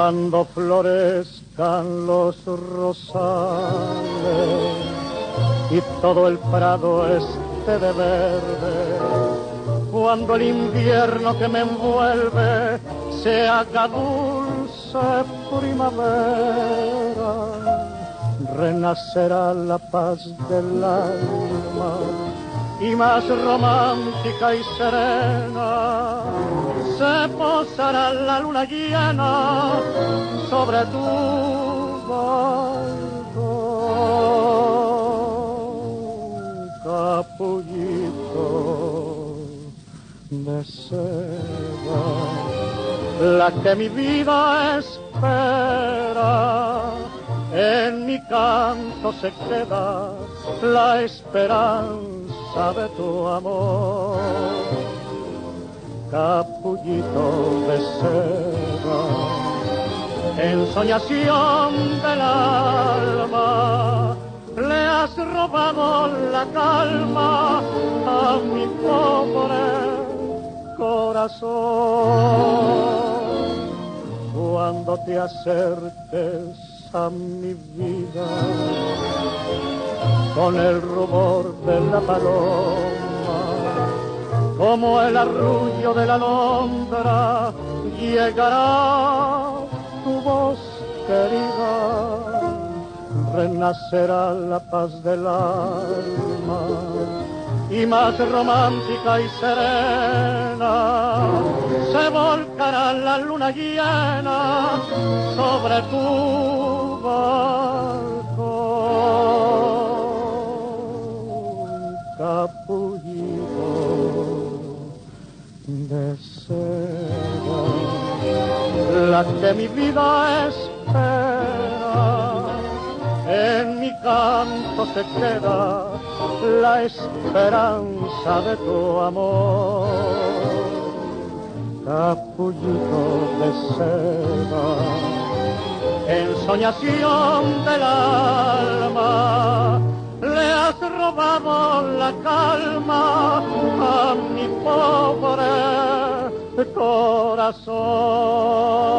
Cuando florezcan los rosales y todo el prado esté de verde, cuando el invierno que me envuelve se haga dulce primavera, renacerá la paz del alma y más romántica y serena se posará la luna llena sobre tu balcón, capullito de seda, la que mi vida espera. En mi canto se queda la esperanza de tu amor, capullito de seda, ensoñación del alma, le has robado la calma a mi pobre corazón. Cuando te acerques a mi vida con el rumor de la paloma, como el arrullo de la alondra, llegará tu voz querida, renacerá la paz del alma y más romántica y serena se volcará la luna llena sobre tu balcón, capullito de seda, la que mi vida espera. En mi canto se queda la esperanza de tu amor, capullito de seda, ensoñación del alma, le has robado la calma a mi pobre corazón.